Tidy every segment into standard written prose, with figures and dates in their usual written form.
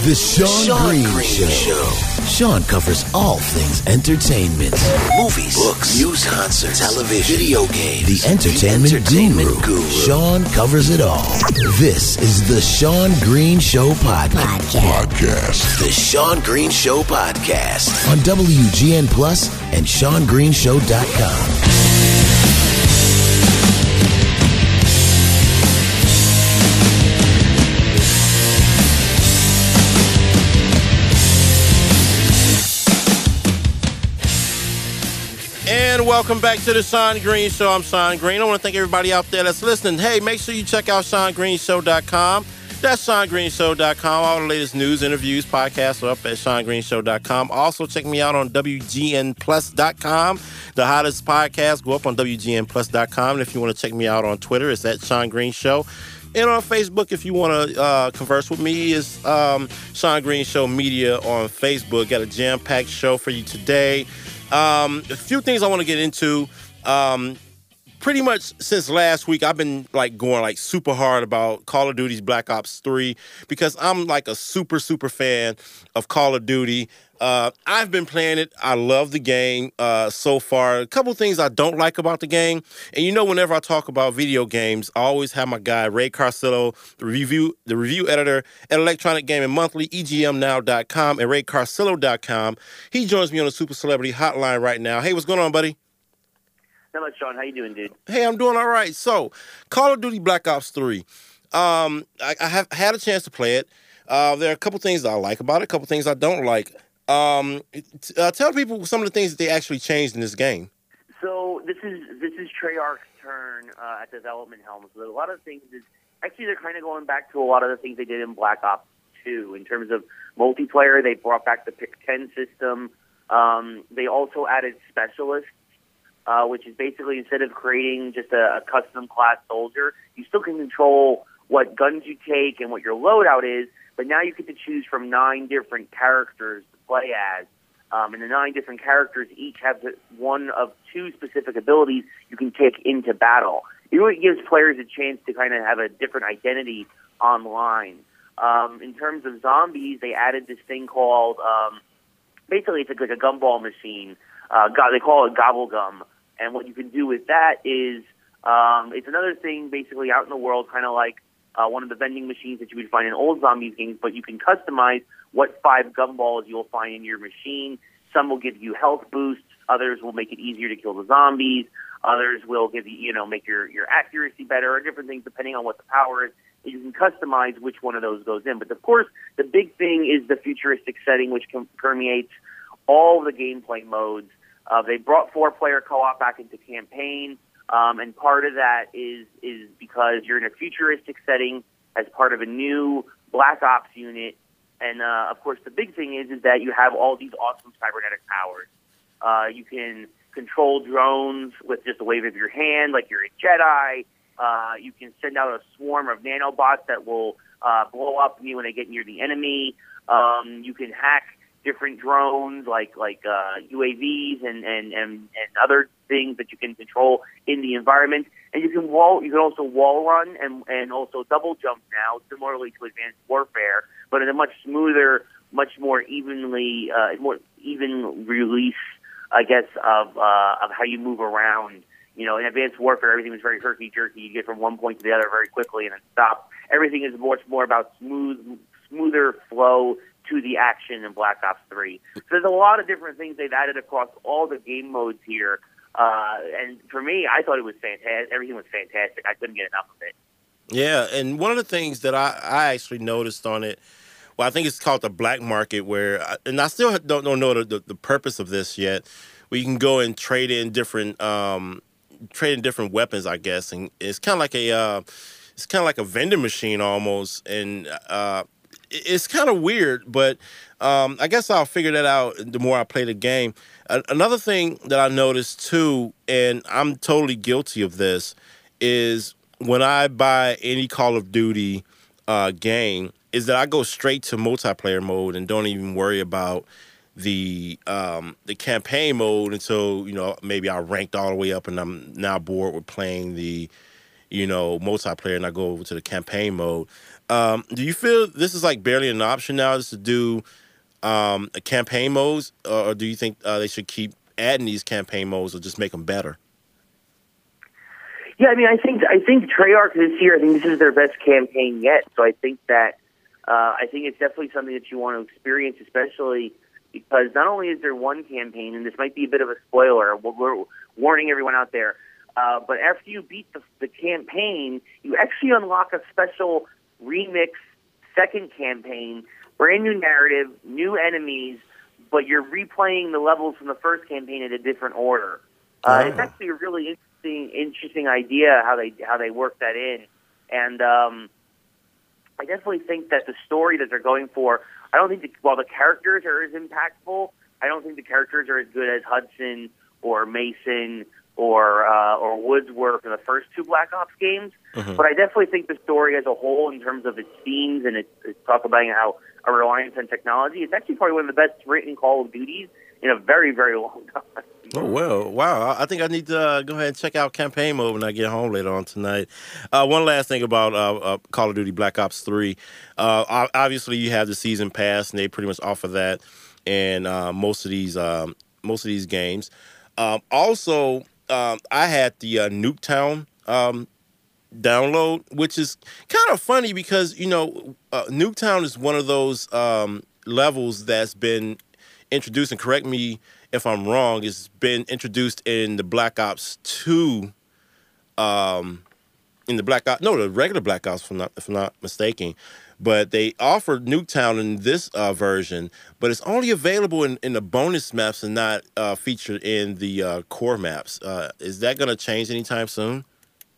The Sean Green Show. Sean covers all things entertainment. Movies, books, news, concerts, television, video games. The entertainment guru. Sean covers it all. This is the Sean Green Show podcast. The Sean Green Show podcast. On WGN Plus and SeanGreenShow.com. And welcome back to the Sean Green Show. I'm Sean Green. I want to thank everybody out there that's listening. Hey, make sure you check out SeanGreenShow.com. That's SeanGreenShow.com. All the latest news, interviews, podcasts are up at SeanGreenShow.com. Also, check me out on WGNPlus.com. The hottest podcasts go up on WGNPlus.com. And if you want to check me out on Twitter, it's at Sean Green Show. And on Facebook, if you want to converse with me, is Sean Green Show Media on Facebook. Got a jam-packed show for you today. A few things I want to get into. Pretty much since last week, I've been going super hard about Call of Duty's Black Ops 3 because I'm like a super fan of Call of Duty. I've been playing it. I love the game so far. A couple things I don't like about the game. And whenever I talk about video games, I always have my guy, Ray Carcillo, the review editor at Electronic Gaming Monthly, EGMNow.com, and RayCarcillo.com. He joins me on the Super Celebrity Hotline right now. Hey, what's going on, buddy? Not much, Sean. How you doing, dude? Hey, I'm doing all right. So, Call of Duty Black Ops 3. I have had a chance to play it. There are a couple things that I like about it, a couple things I don't like. Tell people some of the things that they actually changed in this game. So this is Treyarch's turn at development helm. So a lot of things actually they're kind of going back to a lot of the things they did in Black Ops 2 in terms of multiplayer. They brought back the Pick-10 system. They also added specialists. Which is basically instead of creating just a custom class soldier, you still can control what guns you take and what your loadout is, but now you get to choose from 9 different characters to play as. And the 9 different characters each have one of 2 specific abilities you can take into battle. It really gives players a chance to kind of have a different identity online. In terms of zombies, they added this thing called, basically it's like a gumball machine. They call it Gobble Gum. And what you can do with that is, it's another thing basically out in the world, kind of like one of the vending machines that you would find in old zombies games, but you can customize what 5 gumballs you'll find in your machine. Some will give you health boosts, others will make it easier to kill the zombies, others will give you, make your accuracy better, or different things depending on what the power is. You can customize which one of those goes in. But of course, the big thing is the futuristic setting, which permeates all the gameplay modes. They brought 4-player co-op back into campaign, and part of that is because you're in a futuristic setting as part of a new Black Ops unit, and of course the big thing is that you have all these awesome cybernetic powers. You can control drones with just a wave of your hand, like you're a Jedi. You can send out a swarm of nanobots that will blow up you when they get near the enemy. You can hack different drones like UAVs and other things that you can control in the environment, and you can also wall run and also double jump now, similarly to Advanced Warfare, but in a much smoother, much more more even release, I guess, of how you move around. In Advanced Warfare, everything was very herky-jerky. You get from one point to the other very quickly and then stop. Everything is much more about smoother flow to the action in Black Ops 3. So there's a lot of different things they've added across all the game modes here. And for me, I thought it was fantastic. Everything was fantastic. I couldn't get enough of it. Yeah, and one of the things that I actually noticed on it, well, I think it's called the black market, and I still don't know the purpose of this yet, where you can go and trade in different weapons, I guess, and it's kind of like a vending machine almost, and it's kind of weird, but I guess I'll figure that out the more I play the game. Another thing that I noticed too, and I'm totally guilty of this, is when I buy any Call of Duty game, is that I go straight to multiplayer mode and don't even worry about the campaign mode until maybe I ranked all the way up and I'm now bored with playing the multiplayer, and I go over to the campaign mode. Do you feel this is like barely an option now, just to do a campaign modes, or do you think they should keep adding these campaign modes or just make them better? Yeah, I mean, I think Treyarch this year, I think this is their best campaign yet. So I think that I think it's definitely something that you want to experience, especially because not only is there one campaign, and this might be a bit of a spoiler, we're warning everyone out there, but after you beat the campaign, you actually unlock a special remix second campaign, brand new narrative, new enemies, but you're replaying the levels from the first campaign in a different order. It's actually a really interesting idea how they work that in, and I definitely think that the story that they're going for, I don't think while the characters are as impactful, I don't think the characters are as good as Hudson or Mason or Woods were for the first two Black Ops games. Mm-hmm. But I definitely think the story as a whole, in terms of its themes and its talk about how a reliance on technology, it's actually probably one of the best written Call of Duties in a very, very long time. Oh, well, wow. I think I need to go ahead and check out campaign mode when I get home later on tonight. One last thing about Call of Duty Black Ops 3. Obviously, you have the season pass, and they pretty much offer that in most of these games. Also, I had the Nuketown download, which is kind of funny because, Nuketown is one of those levels that's been introduced, and correct me if I'm wrong, it's been introduced in the Black Ops 2, the regular Black Ops, if I'm not mistaken. But they offered Nuketown in this version, but it's only available in the bonus maps and not featured in the core maps. Is that going to change anytime soon?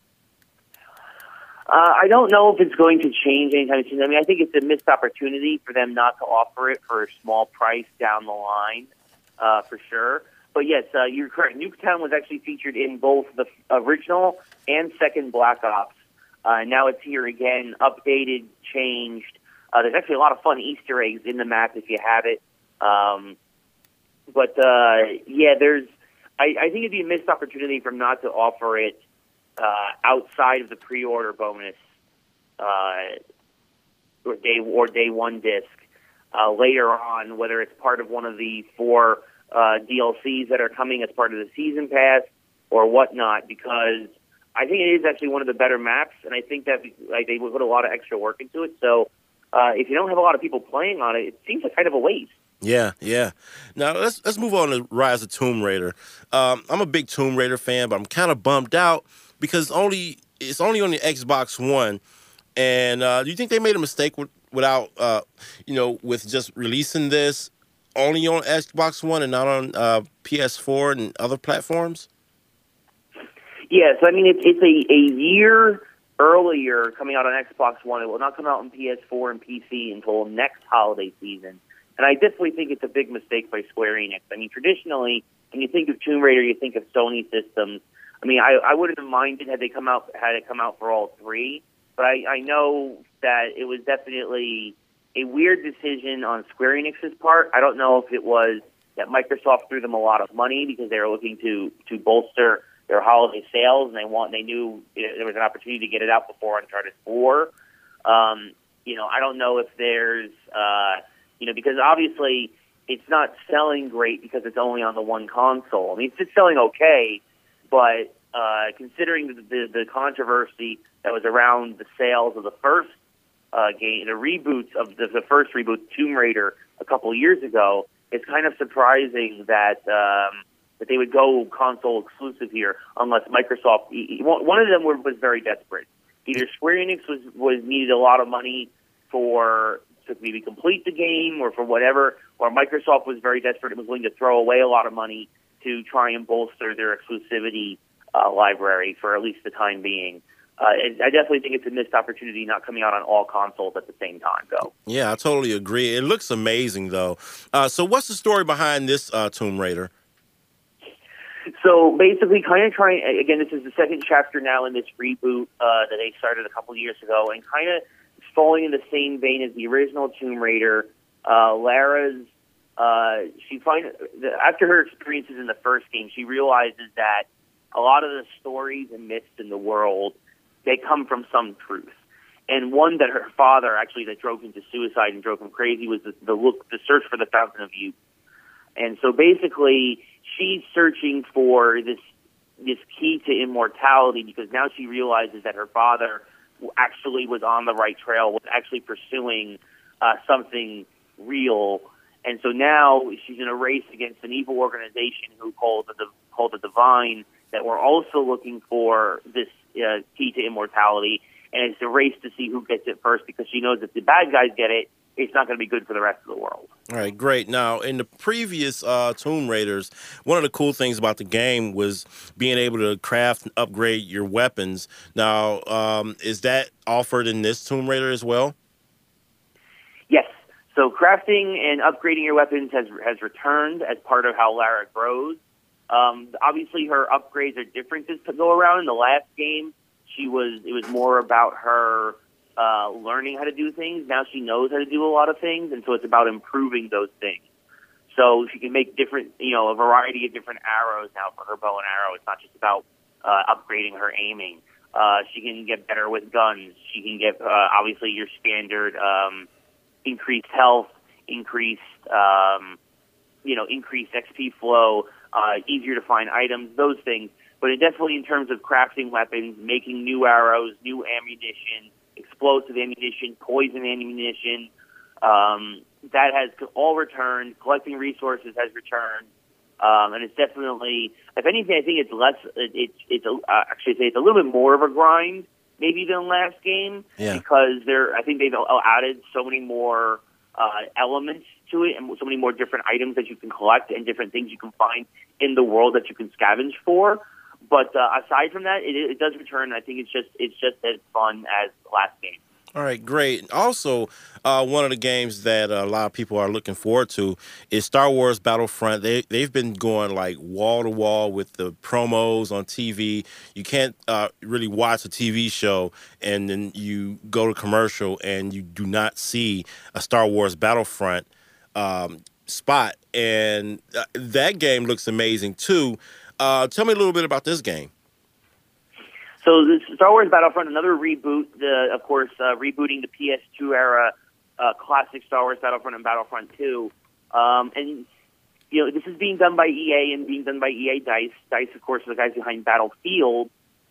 I don't know if it's going to change anytime soon. I mean, I think it's a missed opportunity for them not to offer it for a small price down the line, for sure. But yes, you're correct. Nuketown was actually featured in both the original and second Black Ops. Now it's here again, updated, changed. There's actually a lot of fun Easter eggs in the map if you have it. I think it'd be a missed opportunity for them not to offer it outside of the pre-order bonus or day one disc later on, whether it's part of one of the 4 DLCs that are coming as part of the season pass or whatnot, because I think it is actually one of the better maps, and I think that they would put a lot of extra work into it. So if you don't have a lot of people playing on it, it seems like kind of a waste. Yeah. Now let's move on to Rise of Tomb Raider. I'm a big Tomb Raider fan, but I'm kind of bummed out because it's only on the Xbox One. And do you think they made a mistake without with just releasing this only on Xbox One and not on PS4 and other platforms? Yes, I mean, it's a year earlier coming out on Xbox One. It will not come out on PS4 and PC until next holiday season. And I definitely think it's a big mistake by Square Enix. I mean, traditionally, when you think of Tomb Raider, you think of Sony systems. I mean, I wouldn't have minded had it come out for all 3. But I know that it was definitely a weird decision on Square Enix's part. I don't know if it was that Microsoft threw them a lot of money because they were looking to bolster their holiday sales, and they knew there was an opportunity to get it out before Uncharted 4. I don't know if there's, because obviously it's not selling great because it's only on the one console. I mean, it's selling okay, but considering the controversy that was around the sales of the first game, the reboots of the first reboot, Tomb Raider, a couple of years ago, it's kind of surprising that they would go console exclusive here, unless Microsoft. One of them was very desperate. Either Square Enix was needed a lot of money to maybe complete the game, or for whatever, or Microsoft was very desperate and was willing to throw away a lot of money to try and bolster their exclusivity library for at least the time being. I definitely think it's a missed opportunity not coming out on all consoles at the same time, though. Yeah, I totally agree. It looks amazing, though. So what's the story behind this Tomb Raider? So basically, kind of trying, again, this is the second chapter now in this reboot that they started a couple of years ago, and kind of falling in the same vein as the original Tomb Raider. Lara's, after her experiences in the first game, she realizes that a lot of the stories and myths in the world they come from some truth. And one that her father actually that drove him to suicide and drove him crazy was the search for the fountain of youth. And so basically, she's searching for this key to immortality because now she realizes that her father actually was on the right trail, was actually pursuing something real. And so now she's in a race against an evil organization who called the Divine that were also looking for this key to immortality. And it's a race to see who gets it first because she knows if the bad guys get it, it's not going to be good for the rest of the world. All right, great. Now, in the previous Tomb Raiders, one of the cool things about the game was being able to craft and upgrade your weapons. Now, is that offered in this Tomb Raider as well? Yes. So crafting and upgrading your weapons has returned as part of how Lara grows. Obviously, her upgrades are different this go around. In the last game, it was more about her learning how to do things. Now she knows how to do a lot of things, and so it's about improving those things. So she can make different, a variety of different arrows now for her bow and arrow. It's not just about upgrading her aiming. She can get better with guns. She can get, obviously, your standard increased health, increased XP flow, easier to find items, those things. But definitely in terms of crafting weapons, making new arrows, new ammunition, explosive ammunition, poison ammunition, that has all returned. Collecting resources has returned, and it's definitely, if anything, I think it's less. It's a little bit more of a grind maybe than last game because I think they've added so many more elements to it and so many more different items that you can collect and different things you can find in the world that you can scavenge for. But aside from that, it does return. I think it's just as fun as last game. All right, great. Also, one of the games that a lot of people are looking forward to is Star Wars Battlefront. They've been going like wall to wall with the promos on TV. You can't really watch a TV show and then you go to commercial and you do not see a Star Wars Battlefront spot. And that game looks amazing too. Tell me a little bit about this game. So this Star Wars Battlefront, another reboot, of course, rebooting the PS2 era classic Star Wars Battlefront and Battlefront 2. And, this is being done by EA and being done by EA DICE. DICE, of course, are the guys behind Battlefield.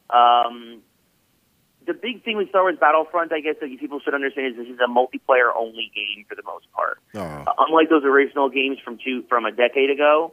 The big thing with Star Wars Battlefront, I guess, that people should understand is this is a multiplayer-only game for the most part. Unlike those original games from a decade ago,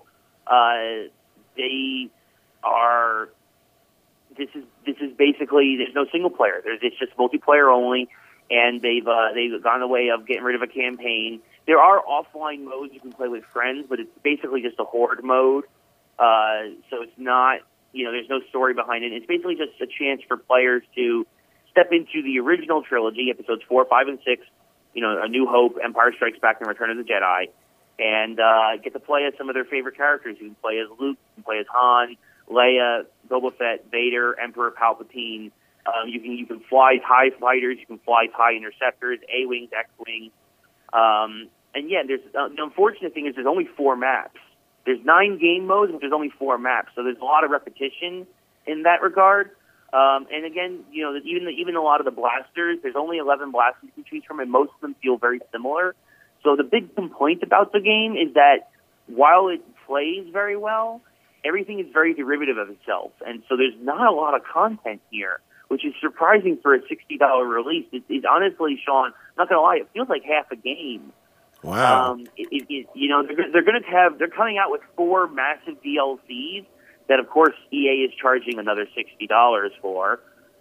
they are... This is basically, there's no single player. It's just multiplayer only, and they've gone the way of getting rid of a campaign. There are offline modes you can play with friends, but it's basically just a horde mode. So it's not, there's no story behind it. It's basically just a chance for players to step into the original trilogy, episodes 4, 5, and 6. A New Hope, Empire Strikes Back, and Return of the Jedi, and get to play as some of their favorite characters. You can play as Luke, you can play as Han, Leia, Boba Fett, Vader, Emperor Palpatine. You can fly TIE fighters, you can fly TIE interceptors, A-Wings, X-Wings. There's the unfortunate thing is there's only 4 maps. There's 9 game modes, but there's only 4 maps, so there's a lot of repetition in that regard. And again, even a lot of the blasters, there's only 11 blasters you can choose from, and most of them feel very similar. So the big complaint about the game is that while it plays very well, everything is very derivative of itself, and so there's not a lot of content here, which is surprising for a $60 release. It's honestly, Sean, not going to lie, it feels like half a game. Wow. They're coming out with 4 massive DLCs that, of course, EA is charging another $60 for.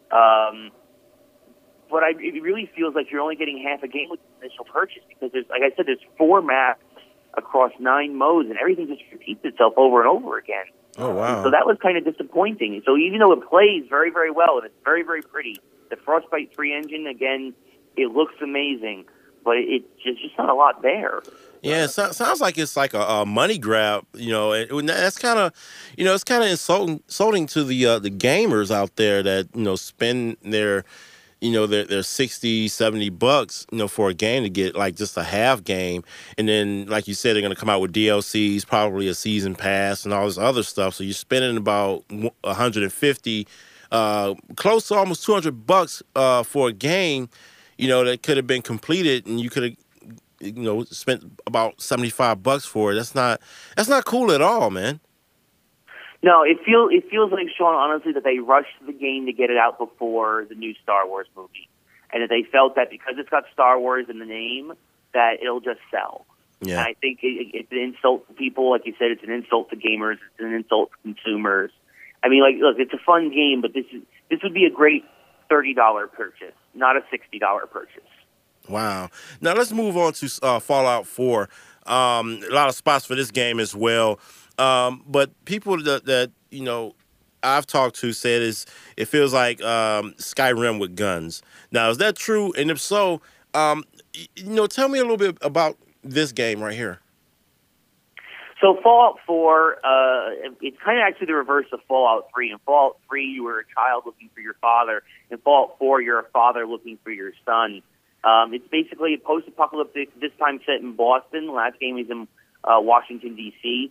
But it really feels like you're only getting half a game with the initial purchase because there's 4 maps across 9 modes, and everything just repeats itself over and over again. Oh, wow. So that was kind of disappointing. So even though it plays very, very well, and it's very, very pretty, the Frostbite 3 engine, again, it looks amazing, but it's just not a lot there. Yeah, it sounds like it's like a money grab, and that's kind of, it's kind of insulting to the gamers out there that, spend their... they're 60, 70 bucks, for a game to get like just a half game. And then, like you said, they're going to come out with DLCs, probably a season pass and all this other stuff. So you're spending about $150 close to almost $200 for a game, that could have been completed, and you could have, spent about $75 for it. That's not cool at all, man. No, it feels like, Sean, honestly, that they rushed the game to get it out before the new Star Wars movie, and that they felt that because it's got Star Wars in the name, that it'll just sell. Yeah. And I think it's an insult to people. Like you said, it's an insult to gamers. It's an insult to consumers. I mean, look, it's a fun game, but this would be a great $30 purchase, not a $60 purchase. Wow. Now let's move on to Fallout 4. A lot of spots for this game as well. But people that I've talked to said it feels like Skyrim with guns. Now, is that true? And if so, tell me a little bit about this game right here. So Fallout 4, it's kind of actually the reverse of Fallout 3. In Fallout 3, you were a child looking for your father. In Fallout 4, you're a father looking for your son. It's basically a post-apocalyptic, this time set in Boston. Last game is in Washington, D.C.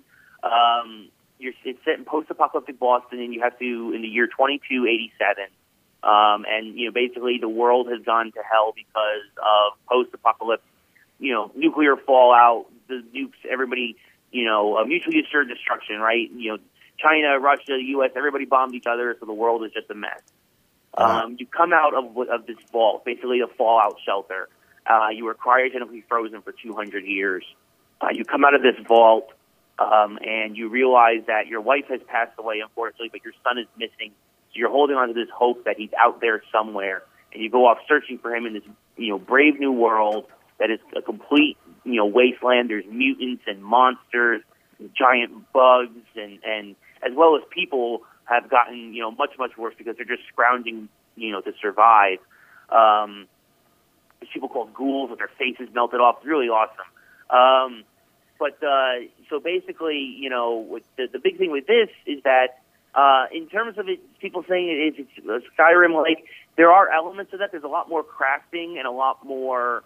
It's set in post-apocalyptic Boston, and you have to, in the year 2287. And, basically the world has gone to hell because of post-apocalyptic, nuclear fallout, the nukes, everybody, mutually assured destruction, right? China, Russia, U.S., everybody bombed each other, so the world is just a mess. You come out of this vault, basically a fallout shelter. You were cryogenically frozen for 200 years. You come out of this vault, and you realize that your wife has passed away, unfortunately, but your son is missing. So you're holding on to this hope that he's out there somewhere, and you go off searching for him in this, brave new world that is a complete, wasteland. There's mutants and monsters, and giant bugs, and as well as people have gotten, much, much worse because they're just scrounging, to survive. There's people called ghouls with their faces melted off. It's really awesome. So basically, the big thing with this is that in terms of it, people saying it's Skyrim-like, there are elements of that. There's a lot more crafting and a lot more.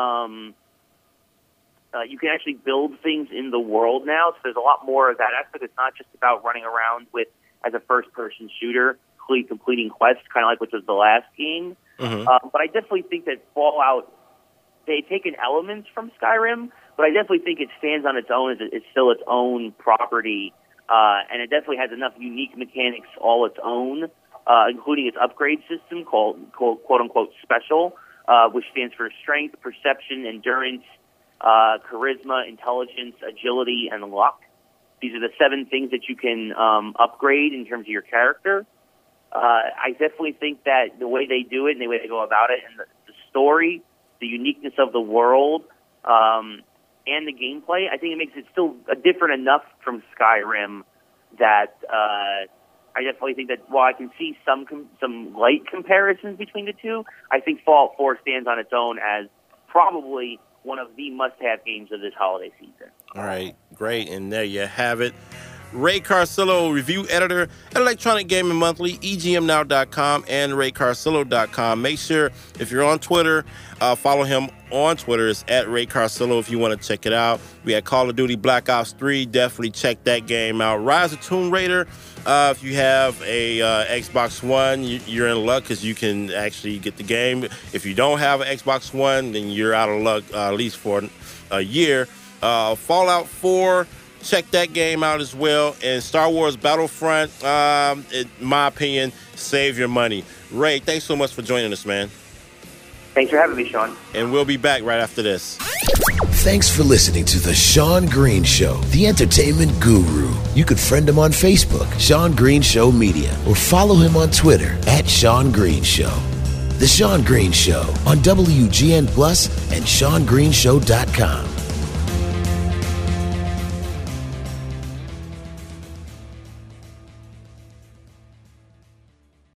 You can actually build things in the world now, so there's a lot more of that aspect. It's not just about running around as a first-person shooter, completing quests, kind of like which was the last game. Mm-hmm. But I definitely think that Fallout, they've taken elements from Skyrim, but I definitely think it stands on its own. It's still its own property, and it definitely has enough unique mechanics all its own, including its upgrade system called quote-unquote special, which stands for strength, perception, endurance, charisma, intelligence, agility, and luck. These are the 7 things that you can upgrade in terms of your character. I definitely think that the way they do it and the way they go about it and the story, the uniqueness of the world, and the gameplay, I think it makes it still different enough from Skyrim that I definitely think that while I can see some light comparisons between the two, I think Fallout 4 stands on its own as probably one of the must-have games of this holiday season. All right, great. And there you have it. Ray Carcillo, review editor at Electronic Gaming Monthly, EGMNow.com, and RayCarcillo.com. Make sure, if you're on Twitter, follow him on Twitter. It's at Ray Carcillo if you want to check it out. We had Call of Duty Black Ops 3. Definitely check that game out. Rise of Tomb Raider. If you have a Xbox One, you're in luck because you can actually get the game. If you don't have an Xbox One, then you're out of luck, at least for a year. Fallout 4. Check that game out as well. And Star Wars Battlefront, in my opinion, save your money. Ray, thanks so much for joining us, man. Thanks for having me, Sean. And we'll be back right after this. Thanks for listening to The Sean Green Show, the entertainment guru. You could friend him on Facebook, Sean Green Show Media, or follow him on Twitter at Sean Green Show. The Sean Green Show on WGN Plus and SeanGreenShow.com.